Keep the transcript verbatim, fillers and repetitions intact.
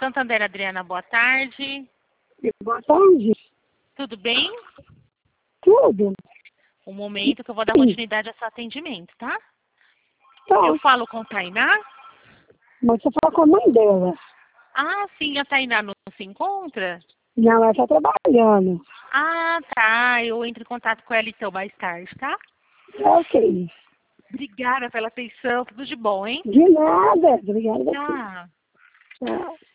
Santander, Adriana, boa tarde. Boa tarde. Tudo bem? Tudo. Um momento que eu vou dar continuidade ao seu atendimento, tá? Tá. Eu falo com a Tainá. Mas você fala com a mãe dela. Ah, sim, a Tainá não se encontra? Não, ela está trabalhando. Ah, tá. Eu entro em contato com ela então mais tarde, tá? Ok. Obrigada pela atenção. Tudo de bom, hein? De nada. Obrigada. Tchau. Tchau.